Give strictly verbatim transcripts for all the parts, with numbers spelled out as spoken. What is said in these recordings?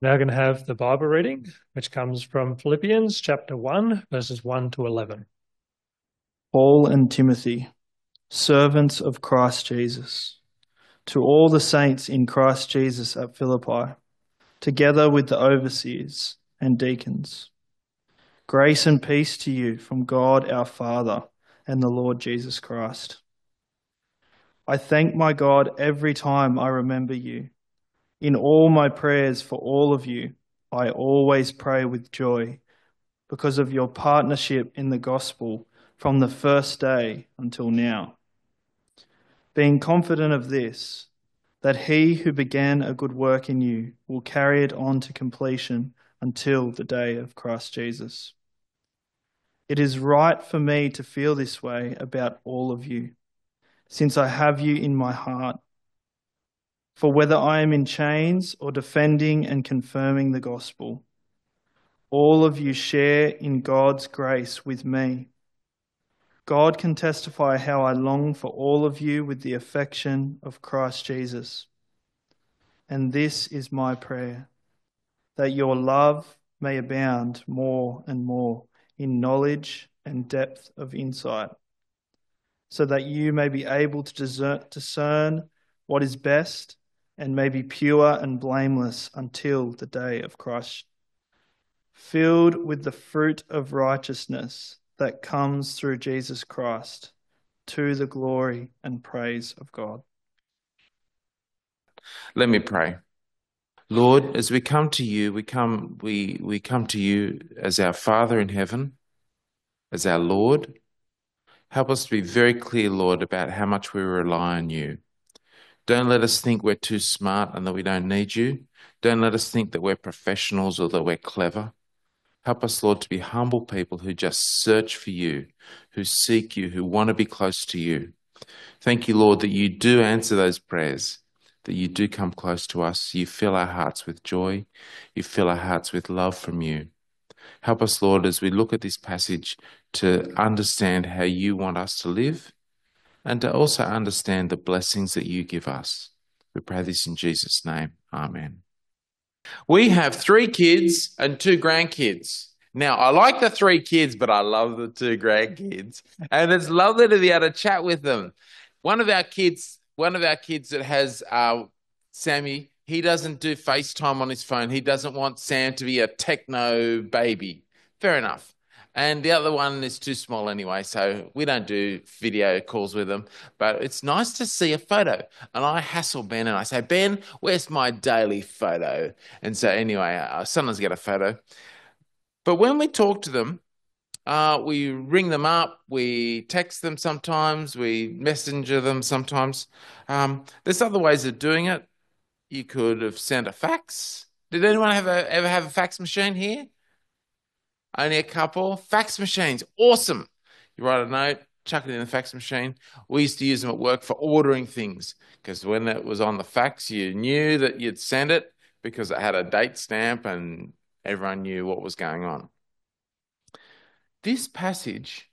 Now going to have the Bible reading, which comes from Philippians chapter one, verses one to eleven. Paul and Timothy, servants of Christ Jesus, to all the saints in Christ Jesus at Philippi, together with the overseers and deacons. Grace and peace to you from God our Father and the Lord Jesus Christ. I thank my God every time I remember you. In all my prayers for all of you, I always pray with joy because of your partnership in the gospel from the first day until now. Being confident of this, that he who began a good work in you will carry it on to completion until the day of Christ Jesus. It is right for me to feel this way about all of you, since I have you in my heart. For whether I am in chains or defending and confirming the gospel, all of you share in God's grace with me. God can testify how I long for all of you with the affection of Christ Jesus. And this is my prayer, that your love may abound more and more in knowledge and depth of insight, so that you may be able to discern what is best and may be pure and blameless until the day of Christ, filled with the fruit of righteousness that comes through Jesus Christ, to the glory and praise of God. Let me pray. Lord, as we come to you, we come we we come to you as our Father in heaven, as our Lord. Help us to be very clear, Lord, about how much we rely on you. Don't let us think we're too smart and that we don't need you. Don't let us think that we're professionals or that we're clever. Help us, Lord, to be humble people who just search for you, who seek you, who want to be close to you. Thank you, Lord, that you do answer those prayers, that you do come close to us. You fill our hearts with joy. You fill our hearts with love from you. Help us, Lord, as we look at this passage to understand how you want us to live and to also understand the blessings that you give us. We pray this in Jesus' name. Amen. We have three kids and two grandkids. Now, I like the three kids, but I love the two grandkids. And it's lovely to be able to chat with them. One of our kids, one of our kids that has uh, Sammy, he doesn't do FaceTime on his phone. He doesn't want Sam to be a techno baby. Fair enough. And the other one is too small anyway, so we don't do video calls with them. But it's nice to see a photo. And I hassle Ben and I say, Ben, where's my daily photo? And so anyway, I sometimes get a photo. But when we talk to them, uh, we ring them up, we text them sometimes, we messenger them sometimes. Um, there's other ways of doing it. You could have sent a fax. Did anyone have a, ever have a fax machine here? Only a couple. Fax machines, awesome. You write a note, chuck it in the fax machine. We used to use them at work for ordering things because when it was on the fax, you knew that you'd send it because it had a date stamp and everyone knew what was going on. This passage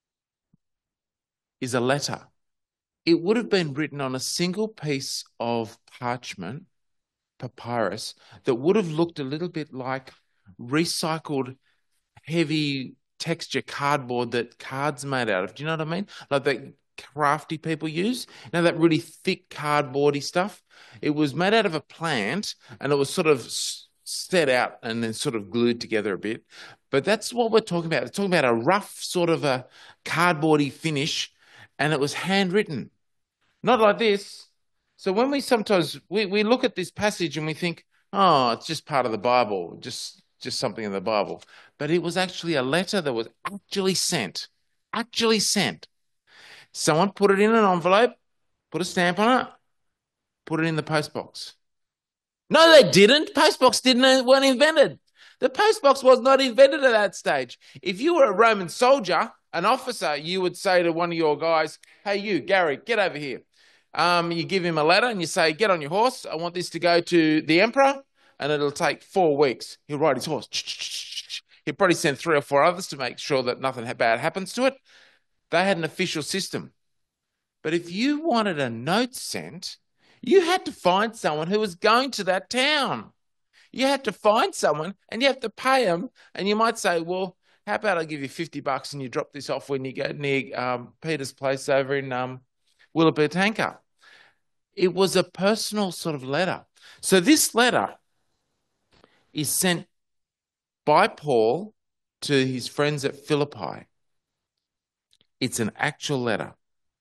is a letter. It would have been written on a single piece of parchment, papyrus, that would have looked a little bit like recycled heavy texture cardboard that cards made out of. Do you know what I mean? Like that crafty people use. You know, that really thick cardboardy stuff? It was made out of a plant and it was sort of set out and then sort of glued together a bit. But that's what we're talking about. We're talking about a rough sort of a cardboardy finish, and it was handwritten. Not like this. So when we sometimes, we, we look at this passage and we think, oh, it's just part of the Bible, just just something in the Bible. But it was actually a letter that was actually sent, actually sent. Someone put it in an envelope, put a stamp on it, put it in the postbox. No, they didn't. Postbox didn't weren't invented. The postbox was not invented at that stage. If you were a Roman soldier, an officer, you would say to one of your guys, hey, you, Gary, get over here. Um, you give him a letter and you say, get on your horse. I want this to go to the emperor, and it'll take four weeks. He'll ride his horse. He'll probably send three or four others to make sure that nothing bad happens to it. They had an official system. But if you wanted a note sent, you had to find someone who was going to that town. You had to find someone and you have to pay them. And you might say, well, how about I give you fifty bucks and you drop this off when you go near um, Peter's place over in um, Willapa-Tanka. It was a personal sort of letter. So this letter is sent by Paul to his friends at Philippi. It's an actual letter.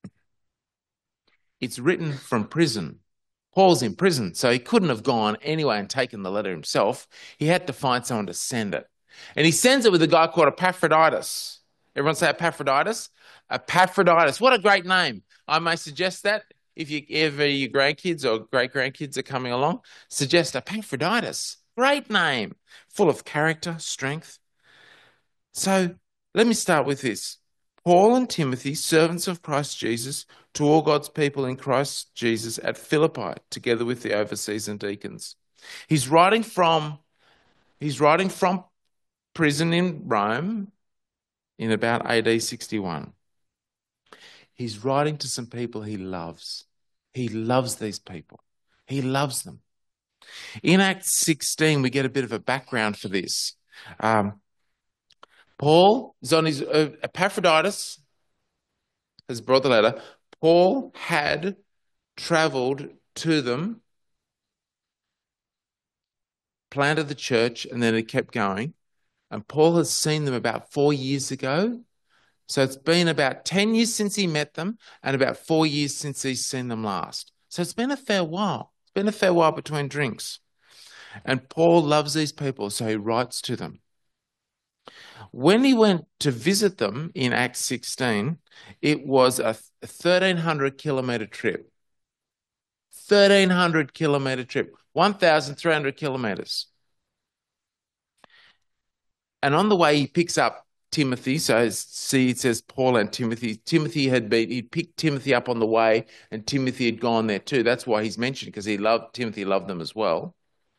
It's written from prison. Paul's in prison, so he couldn't have gone anyway and taken the letter himself. He had to find someone to send it. And he sends it with a guy called Epaphroditus. Everyone say Epaphroditus? Epaphroditus. What a great name. I may suggest that if you ever your grandkids or great-grandkids are coming along, suggest Epaphroditus. Great name. Full of character, strength. So let me start with this. Paul and Timothy, servants of Christ Jesus, to all God's people in Christ Jesus at Philippi, together with the overseers and deacons. He's writing from, he's writing from prison in Rome in about A D sixty-one. He's writing to some people he loves. He loves these people. He loves them. In Acts sixteen, we get a bit of a background for this. Um, Paul is on his, uh, Epaphroditus has brought the letter. Paul had travelled to them, planted the church, and then it kept going. And Paul has seen them about four years ago. So it's been about ten years since he met them and about four years since he's seen them last. So it's been a fair while. It's been a fair while between drinks. And Paul loves these people, so he writes to them. When he went to visit them in Acts sixteen, it was a thirteen hundred kilometre trip. thirteen hundred kilometre trip. one thousand three hundred kilometres. And on the way, he picks up Timothy. So see, it says Paul and Timothy. Timothy had been, he picked Timothy up on the way, and Timothy had gone there too. That's why he's mentioned, because he loved, Timothy loved them as well.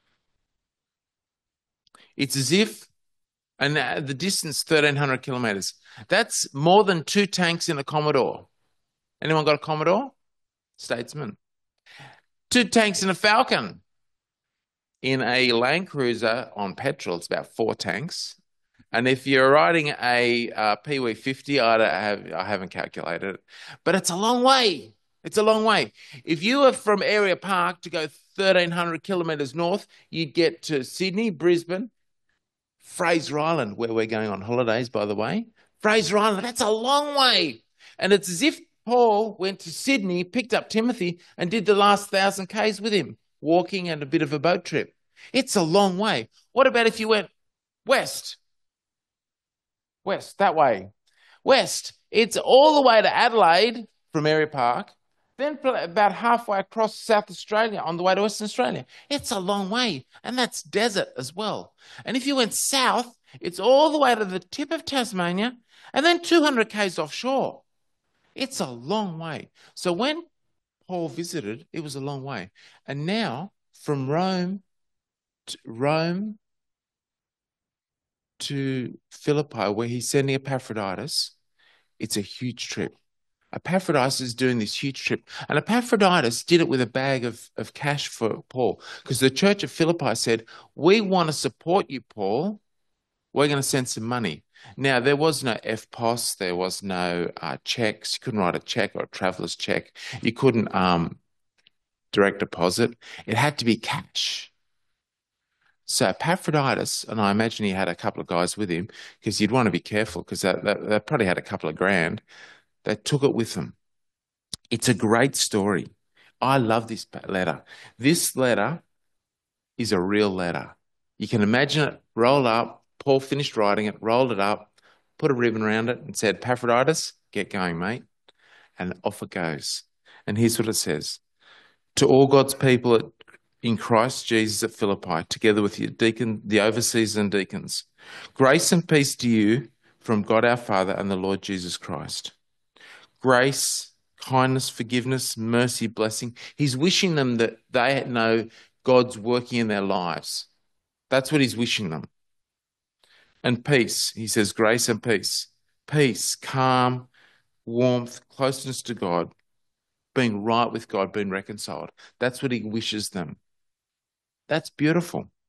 It's as if, and the distance, thirteen hundred kilometres. That's more than two tanks in a Commodore. Anyone got a Commodore? Statesman. Two tanks in a Falcon. In a Land Cruiser on petrol, it's about four tanks. And if you're riding a uh, P W fifty, I, don't have, I haven't calculated it, but it's a long way. It's a long way. If you were from Area Park to go thirteen hundred kilometres north, you'd get to Sydney, Brisbane, Fraser Island, where we're going on holidays, by the way. Fraser Island, that's a long way. And it's as if Paul went to Sydney, picked up Timothy, and did the last thousand Ks with him, walking and a bit of a boat trip. It's a long way. What about if you went west? West, that way. West, it's all the way to Adelaide from Area Park, then about halfway across South Australia on the way to Western Australia. It's a long way, and that's desert as well. And if you went south, it's all the way to the tip of Tasmania, and then two hundred Ks offshore. It's a long way. So when Paul visited, it was a long way. And now, from Rome to Rome to Philippi, where he's sending Epaphroditus, it's a huge trip. Epaphroditus is doing this huge trip. And Epaphroditus did it with a bag of, of cash for Paul, because the church of Philippi said, we want to support you, Paul. We're going to send some money. Now, there was no F P O S. There was no uh, checks. You couldn't write a check or a traveller's check. You couldn't um, direct deposit. It had to be cash. So Epaphroditus, and I imagine he had a couple of guys with him, because you'd want to be careful, because they, they, they probably had a couple of grand. They took it with them. It's a great story. I love this letter. This letter is a real letter. You can imagine it rolled up. Paul finished writing it, rolled it up, put a ribbon around it, and said, Epaphroditus, get going, mate. And off it goes. And here's what it says. To all God's people at in Christ Jesus at Philippi, together with your deacon, the overseers and deacons. Grace and peace to you from God our Father and the Lord Jesus Christ. Grace, kindness, forgiveness, mercy, blessing. He's wishing them that they know God's working in their lives. That's what he's wishing them. And peace. He says grace and peace. Peace, calm, warmth, closeness to God, being right with God, being reconciled. That's what he wishes them. That's beautiful.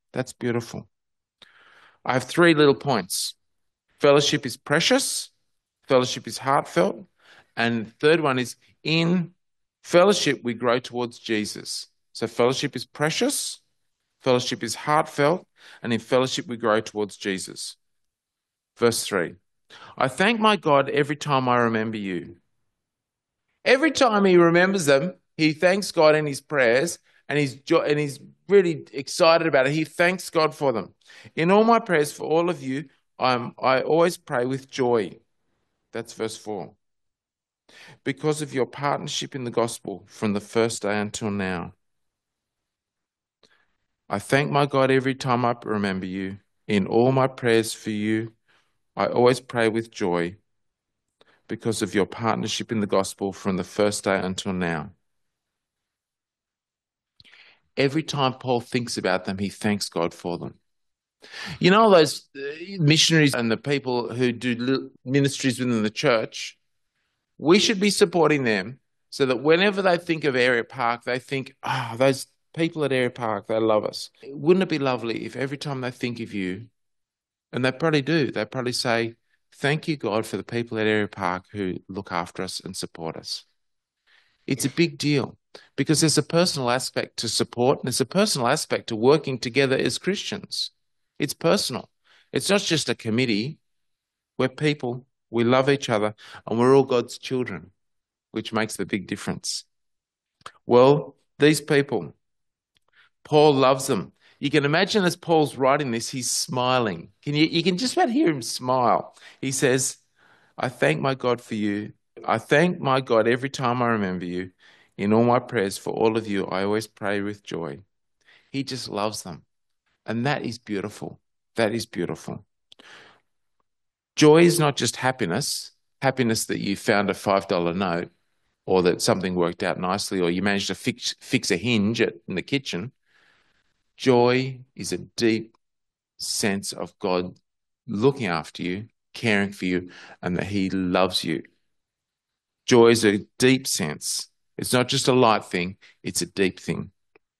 That's beautiful. I have three little points. Fellowship is precious. Fellowship is heartfelt. And the third one is in fellowship, we grow towards Jesus. So fellowship is precious. Fellowship is heartfelt. And in fellowship, we grow towards Jesus. Verse three. I thank my God every time I remember you. Every time he remembers them, he thanks God in his prayers, and he's, and he's really excited about it. He thanks God for them. In all my prayers for all of you, I'm, I always pray with joy. That's verse four. Because of your partnership in the gospel from the first day until now. I thank my God every time I remember you. In all my prayers for you, I always pray with joy because of your partnership in the gospel from the first day until now. Every time Paul thinks about them, he thanks God for them. You know, those missionaries and the people who do ministries within the church, we should be supporting them so that whenever they think of Area Park, they think, ah, oh, those people at Area Park, they love us. Wouldn't it be lovely if every time they think of you, and they probably do, they probably say, thank you, God, for the people at Area Park who look after us and support us. It's a big deal because there's a personal aspect to support and there's a personal aspect to working together as Christians. It's personal. It's not just a committee. We're people, we love each other, and we're all God's children, which makes the big difference. Well, these people, Paul loves them. You can imagine as Paul's writing this, he's smiling. Can you, you can just about hear him smile. He says, I thank my God for you. I thank my God every time I remember you. In all my prayers for all of you, I always pray with joy. He just loves them. And that is beautiful. That is beautiful. Joy is not just happiness, happiness that you found a five dollar note or that something worked out nicely or you managed to fix, fix a hinge at, in the kitchen. Joy is a deep sense of God looking after you, caring for you, and that he loves you. Joy is a deep sense. It's not just a light thing, it's a deep thing.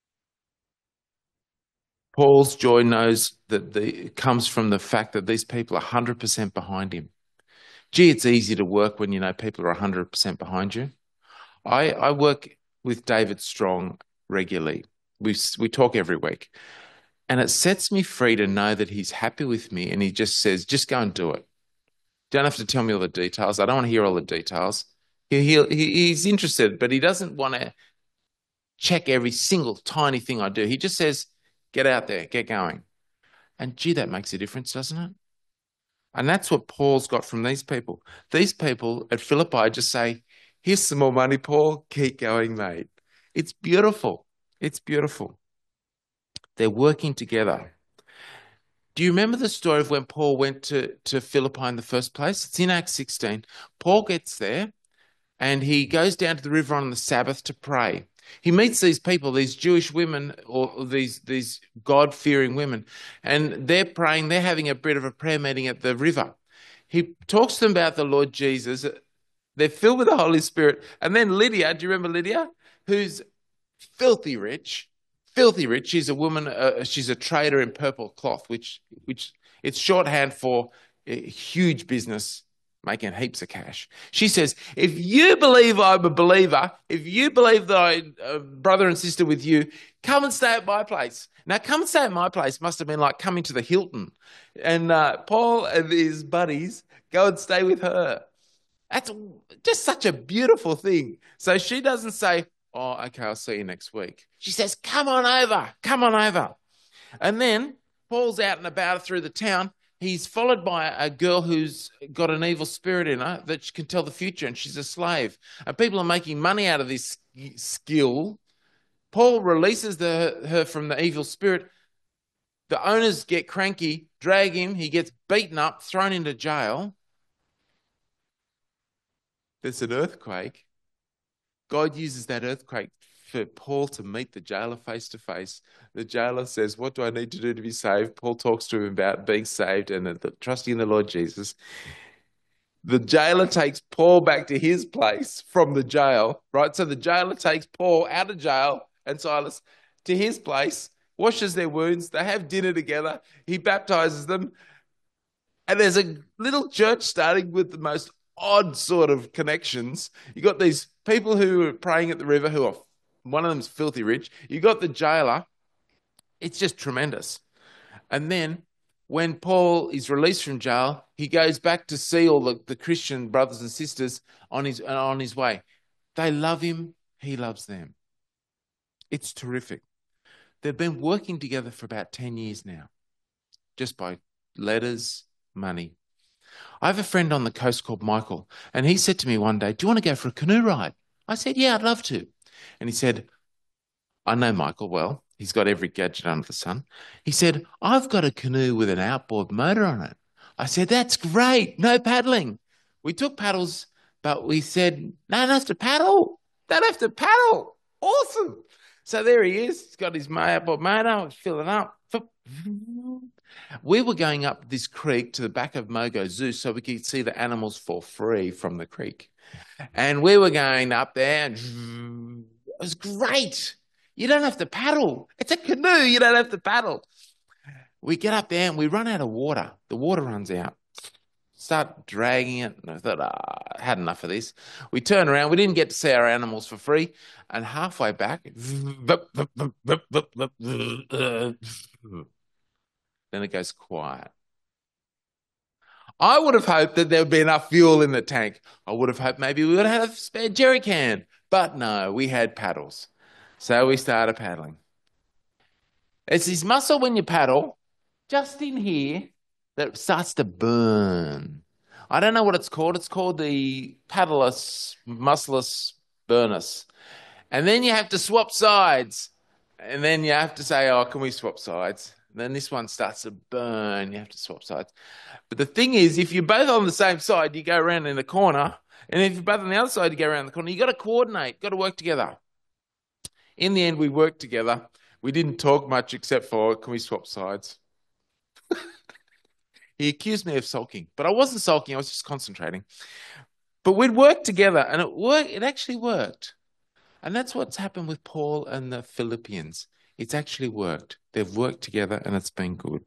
Paul's joy knows that the, it comes from the fact that these people are one hundred percent behind him. Gee, it's easy to work when you know people are one hundred percent behind you. I, I work with David Strong regularly. We, we talk every week. And it sets me free to know that he's happy with me and he just says, just go and do it. Don't have to tell me all the details. I don't want to hear all the details. He, he, he's interested, but he doesn't want to check every single tiny thing I do. He just says, get out there, get going. And gee, that makes a difference, doesn't it? And that's what Paul's got from these people. These people at Philippi just say, here's some more money, Paul. Keep going, mate. It's beautiful. It's beautiful. They're working together. Do you remember the story of when Paul went to, to Philippi in the first place? It's in Acts sixteen. Paul gets there and he goes down to the river on the Sabbath to pray. He meets these people, these Jewish women or these, these God-fearing women, and they're praying, they're having a bit of a prayer meeting at the river. He talks to them about the Lord Jesus. They're filled with the Holy Spirit. And then Lydia, do you remember Lydia? Who's filthy rich, filthy rich. She's a woman, uh, she's a trader in purple cloth, which, which it's shorthand for a huge business, making heaps of cash. She says, if you believe I'm a believer, if you believe that I'm a brother and sister with you, come and stay at my place. Now, come and stay at my place must have been like coming to the Hilton. And uh, Paul and his buddies go and stay with her. That's just such a beautiful thing. So she doesn't say, oh, okay, I'll see you next week. She says, come on over, come on over. And then Paul's out and about through the town. He's followed by a girl who's got an evil spirit in her that can tell the future, and she's a slave. And people are making money out of this skill. Paul releases the, her from the evil spirit. The owners get cranky, drag him. He gets beaten up, thrown into jail. There's an earthquake. God uses that earthquake for Paul to meet the jailer face to face. The jailer says, what do I need to do to be saved? Paul talks to him about being saved and the, trusting in the Lord Jesus. The jailer takes Paul back to his place from the jail, right? So the jailer takes Paul out of jail and Silas to his place washes their wounds. They have dinner together. He baptizes them. And there's a little church starting with the most odd sort of connections. You got these people who are praying at the river who are, one of them's filthy rich. You got the jailer. It's just tremendous. And then when Paul is released from jail, he goes back to see all the, the Christian brothers and sisters on his, on his way. They love him. He loves them. It's terrific. They've been working together for about ten years now, just by letters, money. I have a friend on the coast called Michael, and he said to me one day, do you want to go for a canoe ride? I said, yeah, I'd love to. And he said, I know Michael well. He's got every gadget under the sun. He said, I've got a canoe with an outboard motor on it. I said, that's great. No paddling. We took paddles, but we said, no, don't have to paddle. Don't have to paddle. Awesome. So there he is. He's got his outboard motor, filling up. We were going up this creek to the back of Mogo Zoo so we could see the animals for free from the creek. And we were going up there, and it was great. You don't have to paddle. It's a canoe. You don't have to paddle. We get up there and we run out of water. The water runs out. Start dragging it. And I thought, ah, I had enough of this. We turn around. We didn't get to see our animals for free. And halfway back, then it goes quiet. I would have hoped that there would be enough fuel in the tank. I would have hoped maybe we would have had a spare jerry can. But no, we had paddles. So we started paddling. It's this muscle when you paddle, just in here, that starts to burn. I don't know what it's called. It's called the paddleless, muscleless burnus. And then you have to swap sides. And then you have to say, oh, can we swap sides? And then this one starts to burn. You have to swap sides. But the thing is, if you're both on the same side, you go around in the corner. And if you're both on the other side, you go around the corner. You've got to coordinate. You've got to work together. In the end, we worked together. We didn't talk much except for, can we swap sides? He accused me of sulking, but I wasn't sulking. I was just concentrating. But we'd worked together, and it worked. It actually worked. And that's what's happened with Paul and the Philippians. It's actually worked. They've worked together, and it's been good.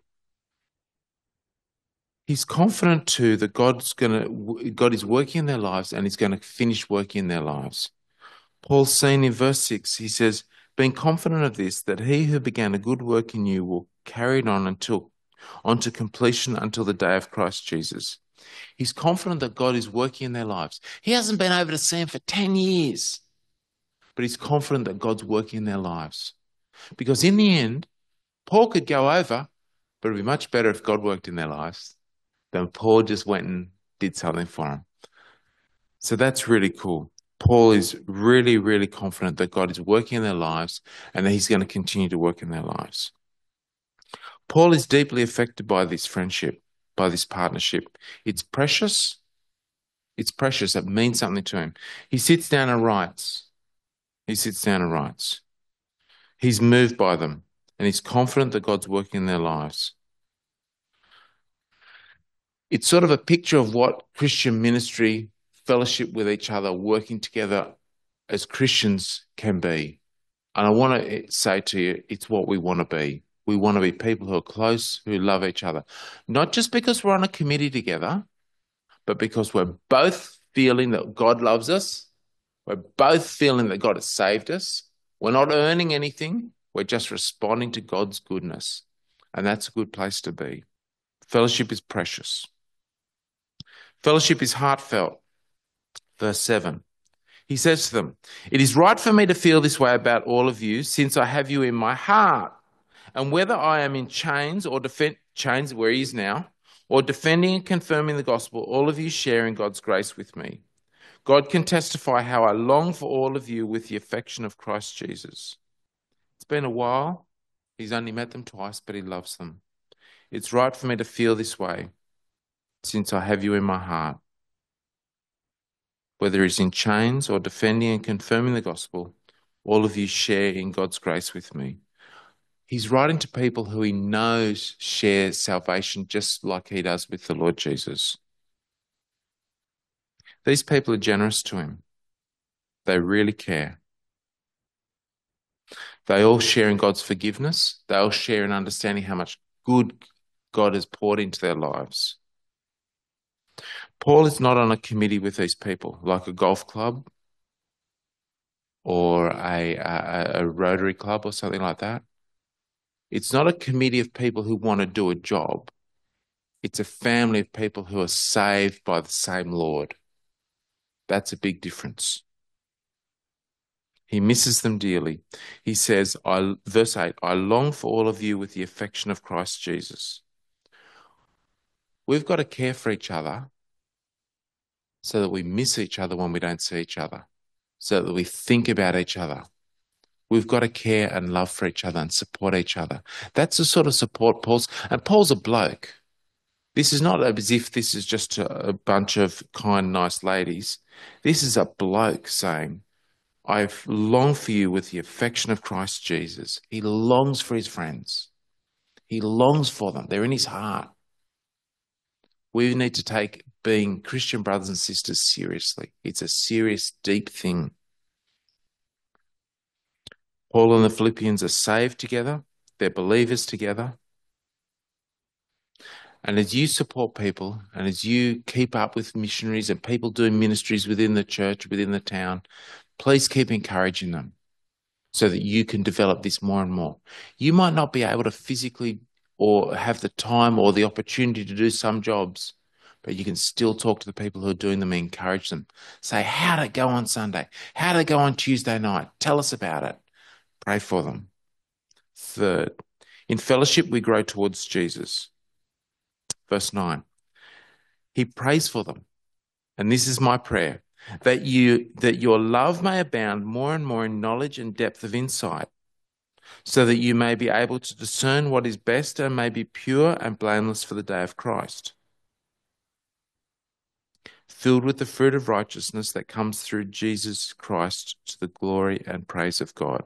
He's confident too that God's gonna, God is working in their lives, and He's going to finish working in their lives. Paul's saying in verse six, he says, being confident of this, that he who began a good work in you will carry it on until onto completion until the day of Christ Jesus. He's confident that God is working in their lives. He hasn't been over to see them for ten years, but he's confident that God's working in their lives. Because in the end, Paul could go over, but it'd be much better if God worked in their lives than Paul just went and did something for them. So that's really cool. Paul is really, really confident that God is working in their lives and that he's going to continue to work in their lives. Paul is deeply affected by this friendship, by this partnership. It's precious. It's precious. It means something to him. He sits down and writes. He sits down and writes. He's moved by them, and he's confident that God's working in their lives. It's sort of a picture of what Christian ministry, fellowship with each other, working together as Christians can be. And I want to say to you, it's what we want to be. We want to be people who are close, who love each other. Not just because we're on a committee together, but because we're both feeling that God loves us. We're both feeling that God has saved us. We're not earning anything. We're just responding to God's goodness. And that's a good place to be. Fellowship is precious. Fellowship is heartfelt. Verse seven. He says to them, "It is right for me to feel this way about all of you, since I have you in my heart. And whether I am in chains or defend chains where he is now, or defending and confirming the gospel, all of you share in God's grace with me. God can testify how I long for all of you with the affection of Christ Jesus." It's been a while. He's only met them twice, but he loves them. It's right for me to feel this way, since I have you in my heart. Whether he's in chains or defending and confirming the gospel, all of you share in God's grace with me. He's writing to people who he knows share salvation just like he does with the Lord Jesus. These people are generous to him. They really care. They all share in God's forgiveness. They all share in understanding how much good God has poured into their lives. Paul is not on a committee with these people, like a golf club or a, a, a Rotary club or something like that. It's not a committee of people who want to do a job. It's a family of people who are saved by the same Lord. That's a big difference. He misses them dearly. He says, I, verse eight, I long for all of you with the affection of Christ Jesus. We've got to care for each other so that we miss each other when we don't see each other, so that we think about each other. We've got to care and love for each other and support each other. That's the sort of support Paul's, and Paul's a bloke. This is not as if this is just a, a bunch of kind, nice ladies. This is a bloke saying, I long for you with the affection of Christ Jesus. He longs for his friends. He longs for them. They're in his heart. We need to take being Christian brothers and sisters seriously. It's a serious, deep thing. Paul and the Philippians are saved together. They're believers together. And as you support people and as you keep up with missionaries and people doing ministries within the church, within the town, please keep encouraging them so that you can develop this more and more. You might not be able to physically or have the time or the opportunity to do some jobs, but you can still talk to the people who are doing them and encourage them. Say, how'd it go on Sunday? How'd it go on Tuesday night? Tell us about it. Pray for them. Third, in fellowship, we grow towards Jesus. Verse nine, he prays for them. And this is my prayer, that you that your love may abound more and more in knowledge and depth of insight, so that you may be able to discern what is best and may be pure and blameless for the day of Christ, filled with the fruit of righteousness that comes through Jesus Christ to the glory and praise of God.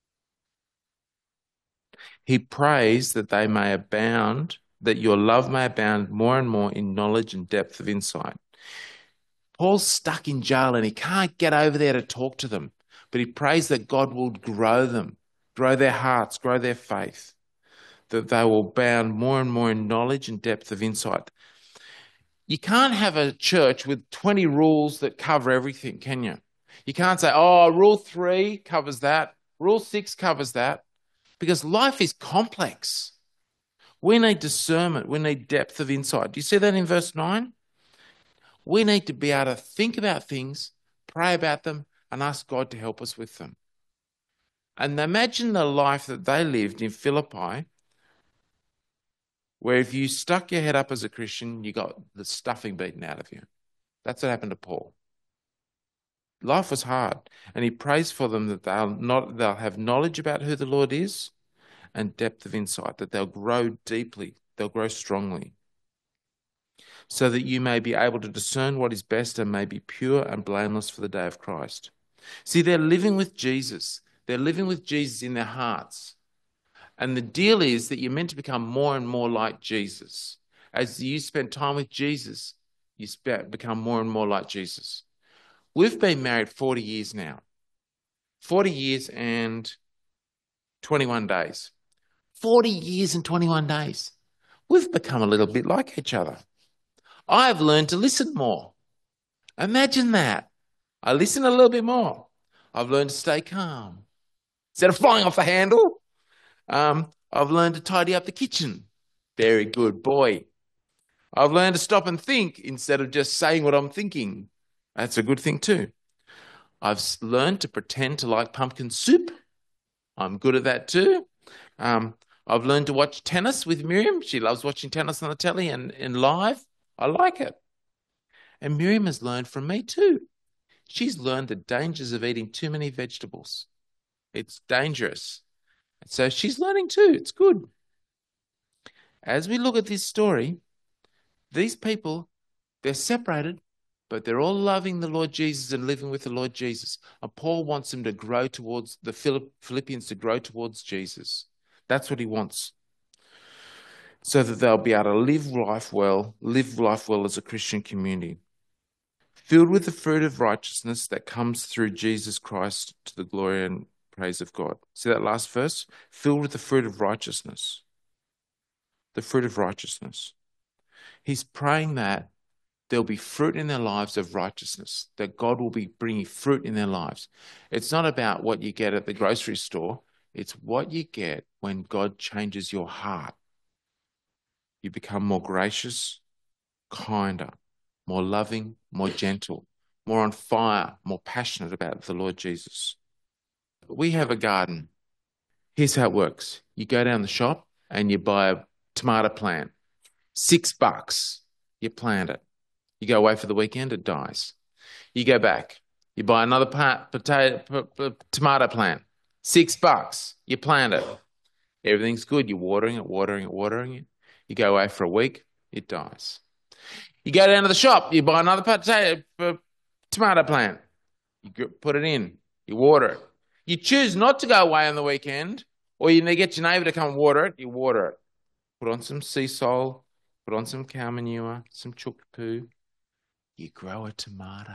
He prays that they may abound, that your love may abound more and more in knowledge and depth of insight. Paul's stuck in jail and he can't get over there to talk to them, but he prays that God will grow them, grow their hearts, grow their faith, that they will abound more and more in knowledge and depth of insight. You can't have a church with twenty rules that cover everything, can you? You can't say, oh, rule three covers that, rule six covers that, because life is complex. We need discernment. We need depth of insight. Do you see that in verse nine? We need to be able to think about things, pray about them, and ask God to help us with them. And imagine the life that they lived in Philippi, where if you stuck your head up as a Christian, you got the stuffing beaten out of you. That's what happened to Paul. Life was hard, and he prays for them that they'll not they'll have knowledge about who the Lord is and depth of insight, that they'll grow deeply, they'll grow strongly, so that you may be able to discern what is best and may be pure and blameless for the day of Christ. See, they're living with Jesus. They're living with Jesus in their hearts. And the deal is that you're meant to become more and more like Jesus. As you spend time with Jesus, you become more and more like Jesus. We've been married forty years now. forty years and twenty-one days. forty years and twenty-one days. We've become a little bit like each other. I've learned to listen more. Imagine that. I listen a little bit more. I've learned to stay calm. Instead of flying off the handle, um, I've learned to tidy up the kitchen. Very good boy. I've learned to stop and think instead of just saying what I'm thinking. That's a good thing too. I've learned to pretend to like pumpkin soup. I'm good at that too. Um, I've learned to watch tennis with Miriam. She loves watching tennis on the telly and, and live. I like it. And Miriam has learned from me too. She's learned the dangers of eating too many vegetables. It's dangerous. So she's learning too. It's good. As we look at this story, these people, they're separated, but they're all loving the Lord Jesus and living with the Lord Jesus. And Paul wants them to grow towards, the Philippians to grow towards Jesus. That's what he wants. So that they'll be able to live life well, live life well as a Christian community. Filled with the fruit of righteousness that comes through Jesus Christ to the glory and praise of God. See that last verse? Filled with the fruit of righteousness. The fruit of righteousness. He's praying that there'll be fruit in their lives of righteousness, that God will be bringing fruit in their lives. It's not about what you get at the grocery store. It's what you get when God changes your heart. You become more gracious, kinder, more loving, more gentle, more on fire, more passionate about the Lord Jesus. We have a garden. Here's how it works. You go down the shop and you buy a tomato plant. Six bucks. You plant it. You go away for the weekend, it dies. You go back. You buy another plant, potato, p- p- tomato plant. Six bucks. You plant it. Everything's good. You're watering it, watering it, watering it. You go away for a week, it dies. You go down to the shop. You buy another potato, p- tomato plant. You put it in. You water it. You choose not to go away on the weekend, or you get your neighbour to come water it. You water it. Put on some sea salt. Put on some cow manure, some chook poo. You grow a tomato.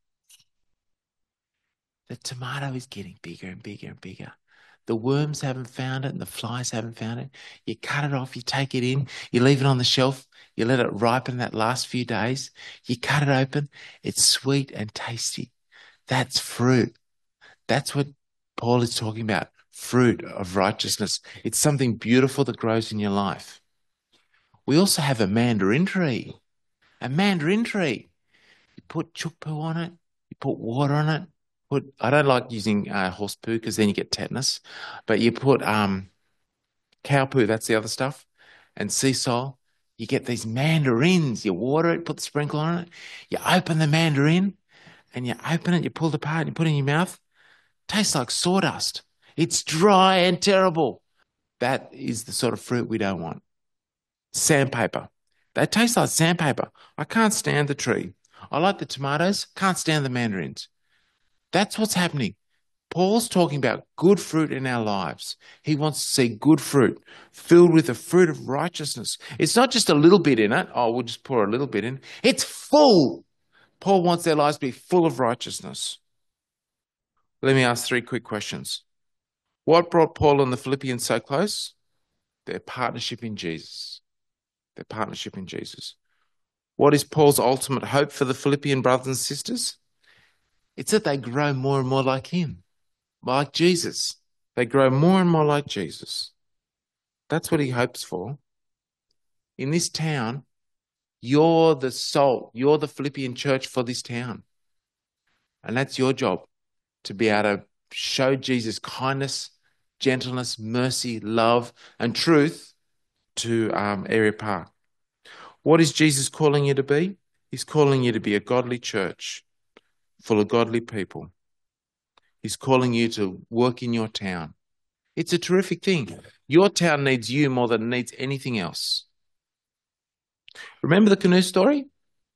The tomato is getting bigger and bigger and bigger. The worms haven't found it and the flies haven't found it. You cut it off, you take it in, you leave it on the shelf, you let it ripen that last few days. You cut it open, it's sweet and tasty. That's fruit. That's what Paul is talking about, fruit of righteousness. It's something beautiful that grows in your life. We also have a mandarin tree. A mandarin tree. You put chook poo on it. You put water on it. Put. I don't like using uh, horse poo because then you get tetanus. But you put um, cow poo, that's the other stuff, and sea salt. You get these mandarins. You water it, put the sprinkler on it. You open the mandarin and you open it, you pull it apart and you put it in your mouth. Tastes like sawdust. It's dry and terrible. That is the sort of fruit we don't want. Sandpaper. They taste like sandpaper. I can't stand the tree. I like the tomatoes, can't stand the mandarins. That's what's happening. Paul's talking about good fruit in our lives. He wants to see good fruit filled with the fruit of righteousness. It's not just a little bit in it. Oh, we'll just pour a little bit in. It's full. Paul wants their lives to be full of righteousness. Let me ask three quick questions. What brought Paul and the Philippians so close? Their partnership in Jesus. Their partnership in Jesus. What is Paul's ultimate hope for the Philippian brothers and sisters? It's that they grow more and more like him, like Jesus. They grow more and more like Jesus. That's what he hopes for. In this town, you're the salt. You're the Philippian church for this town. And that's your job, to be able to show Jesus kindness, gentleness, mercy, love, and truth to um, Area Park. What is Jesus calling you to be? He's calling you to be a godly church full of godly people. He's calling you to work in your town. It's a terrific thing. Your town needs you more than it needs anything else. Remember the canoe story?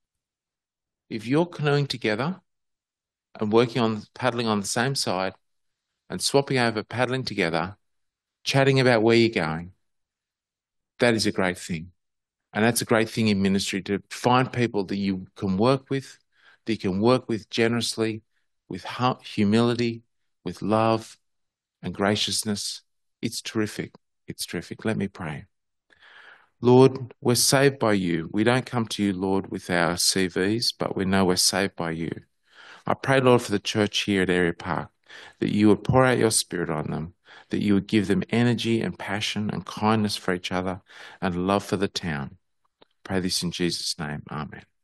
If you're canoeing together and working on paddling on the same side and swapping over paddling together, chatting about where you're going, that is a great thing. And that's a great thing in ministry, to find people that you can work with, that you can work with generously, with humility, with love and graciousness. It's terrific. It's terrific. Let me pray. Lord, we're saved by you. We don't come to you, Lord, with our C Vs, but we know we're saved by you. I pray, Lord, for the church here at Area Park, that you would pour out your Spirit on them, that you would give them energy and passion and kindness for each other and love for the town. Pray this in Jesus' name. Amen.